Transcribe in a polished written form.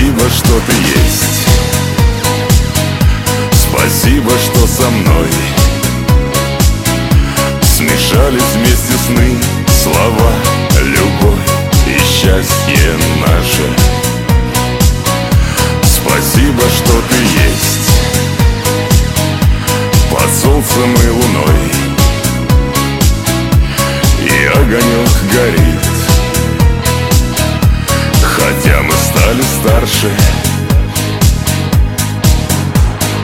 Спасибо, что ты есть. Спасибо, что со мной. Смешались вместе сны, слова, любовь и счастье наше. Спасибо, что ты есть. Под солнцем и луной и огонек горит. Хотя мы стали старше,